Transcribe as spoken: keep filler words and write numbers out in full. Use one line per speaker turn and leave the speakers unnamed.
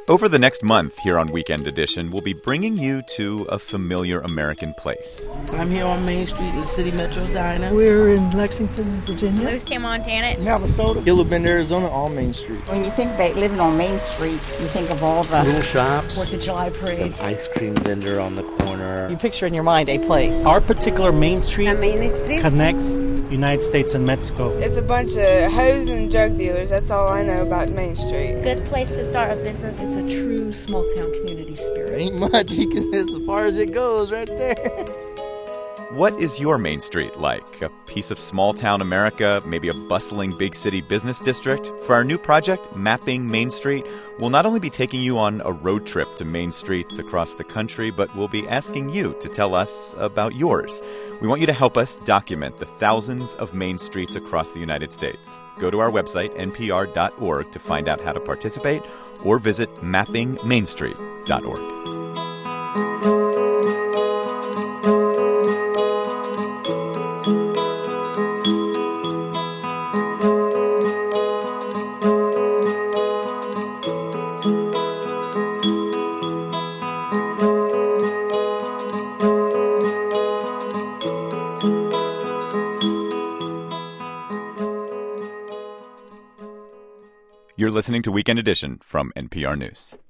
Over the next month here on Weekend Edition, we'll be bringing you to a familiar American place.
I'm here on Main Street in the City Metro Diner.
We're in Lexington, Virginia.
Lucia, Montana.
Navasota. Yellow Bend, Arizona, on Main Street.
When you think about living on Main Street, you think of all the
little shops.
Fourth of July parades.
An ice cream vendor on the corner.
You picture in your mind a place.
Our particular Main Street
Main Street
connects United States and Mexico.
It's a bunch of hoes and drug dealers. That's all I know about Main Street.
Good place to start a business.
It's a true small-town community spirit.
Ain't much. You can, as far as it goes right there.
What is your Main Street like? A piece of small-town America? Maybe a bustling big city business district? For our new project, Mapping Main Street, we'll not only be taking you on a road trip to main streets across the country, but we'll be asking you to tell us about yours. We want you to help us document the thousands of main streets across the United States. Go to our website, N P R dot org, to find out how to participate, or visit mapping main street dot org. You're listening to Weekend Edition from N P R News.